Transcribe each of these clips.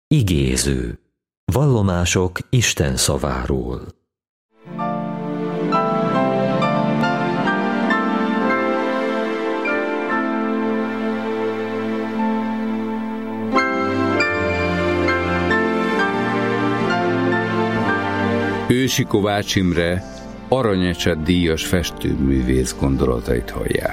Igéző. Vallomások Isten szaváról. Ősi Kovács Imre Aranyecset díjas festőművész gondolatait hallják.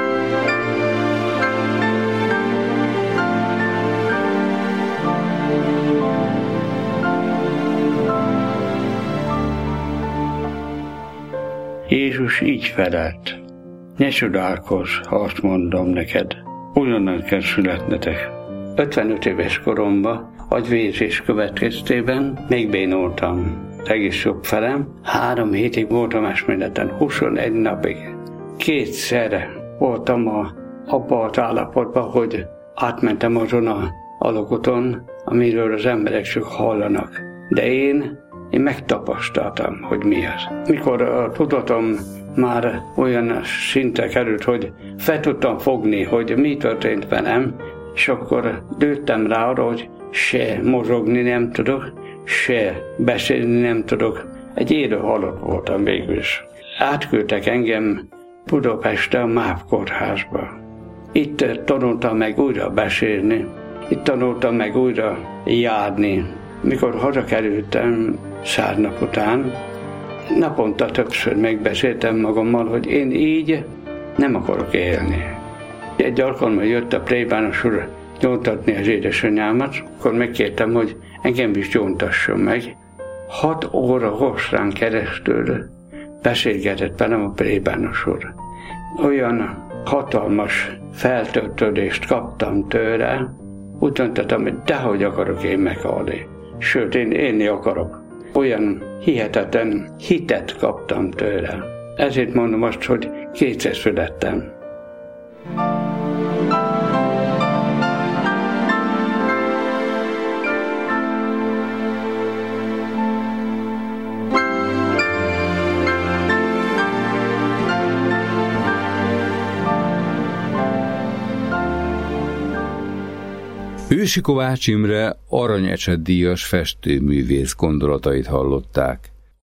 Jézus így felelt: ne csodálkozz, ha azt mondom neked, ugyannan kell születnetek. 55 éves koromban agyvérzés következtében megbénultam. Egész jobb felem, 3 hétig voltam eszméleten, 21 napig. 2-szer voltam abban az állapotban, hogy átmentem azon a alaguton, amiről az emberek csak hallanak. De én megtapasztaltam, hogy mi az. Mikor a tudatom már olyan szintre került, hogy fel tudtam fogni, hogy mi történt velem, és akkor dőltem rá arra, hogy se mozogni nem tudok, se beszélni nem tudok. Egy élő halott voltam végül is. Átküldtek engem Budapestre a MÁV kórházba. Itt tanultam meg újra beszélni, itt tanultam meg újra járni. Mikor hazakerültem 100 nap után, naponta többször megbeszéltem magammal, hogy én így nem akarok élni. Egy alkalommal jött a plébános úr gyóntatni az édesanyámat, akkor megkértem, hogy engem is gyóntasson meg. 6 óra hosszán keresztül beszélgetett velem a plébános úr. Olyan hatalmas feltöltődést kaptam tőle, úgy döntöttem, hogy dehogy akarok én meghalni. Sőt, én élni akarok. Olyan hihetetlen hitet kaptam tőle. Ezért mondom azt, hogy 2-szer születtem. Ősi Kovács Imre Aranyecset díjas festőművész gondolatait hallották.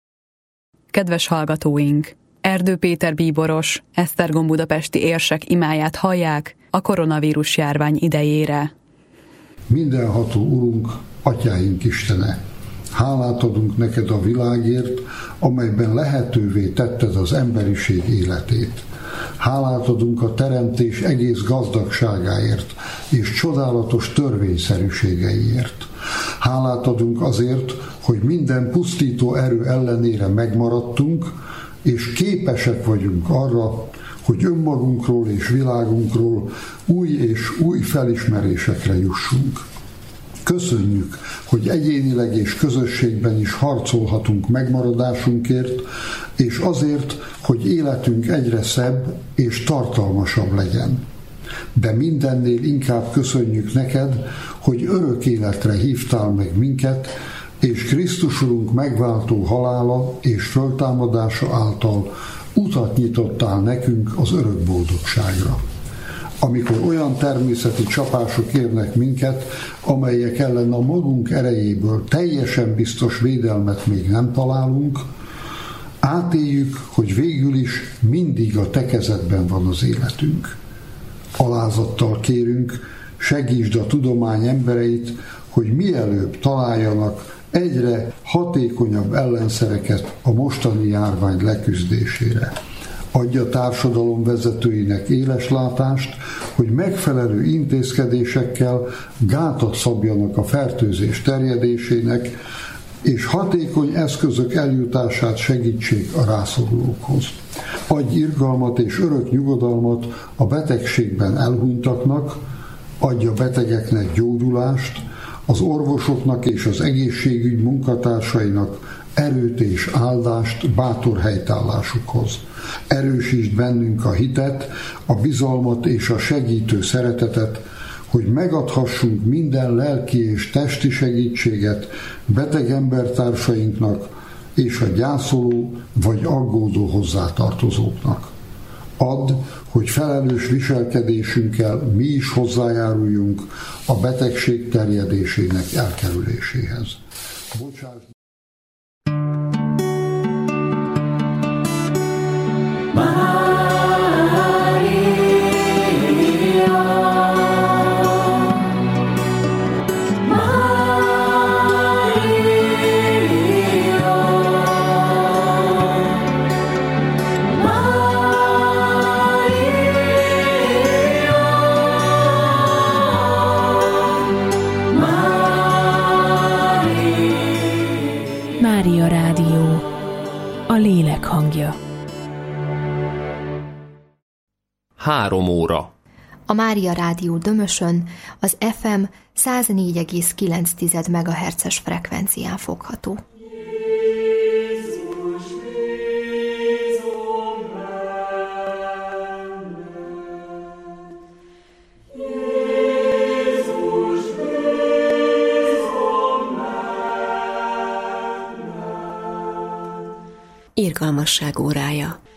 Kedves hallgatóink! Erdő Péter bíboros, Esztergom budapesti érsek imáját hallják a koronavírus járvány idejére. Mindenható Urunk, Atyáink Istene! Hálát adunk neked a világért, amelyben lehetővé tetted az emberiség életét. Hálát adunk a teremtés egész gazdagságáért és csodálatos törvényszerűségeiért. Hálát adunk azért, hogy minden pusztító erő ellenére megmaradtunk, és képesek vagyunk arra, hogy önmagunkról és világunkról új és új felismerésekre jussunk. Köszönjük, hogy egyénileg és közösségben is harcolhatunk megmaradásunkért, és azért, hogy életünk egyre szebb és tartalmasabb legyen. De mindennél inkább köszönjük neked, hogy örök életre hívtál meg minket, és Krisztus Urunk megváltó halála és föltámadása által utat nyitottál nekünk az örök boldogságra. Amikor olyan természeti csapások érnek minket, amelyek ellen a magunk erejéből teljesen biztos védelmet még nem találunk, átéljük, hogy végül is mindig a te kezedben van az életünk. Alázattal kérünk, segítsd a tudomány embereit, hogy mielőbb találjanak egyre hatékonyabb ellenszereket a mostani járvány leküzdésére. Adj a társadalom vezetőinek éles látást, hogy megfelelő intézkedésekkel gátat szabjanak a fertőzés terjedésének, és hatékony eszközök eljutását segítsék a rászorulókhoz. Adj irgalmat és örök nyugodalmat a betegségben elhunytaknak, adj a betegeknek gyógyulást, az orvosoknak és az egészségügy munkatársainak erőt és áldást bátor helytállásukhoz. Erősítsd bennünk a hitet, a bizalmat és a segítő szeretetet, hogy megadhassunk minden lelki és testi segítséget beteg embertársainknak és a gyászoló vagy aggódó hozzátartozóknak. Add, hogy felelős viselkedésünkkel mi is hozzájáruljunk a betegség terjedésének elkerüléséhez. Bocsáss. Mária Rádió, a lélek hangja. 3 óra. A Mária Rádió Dömösön az FM 104,9 MHz-es frekvencián fogható. Irgalmasság órája.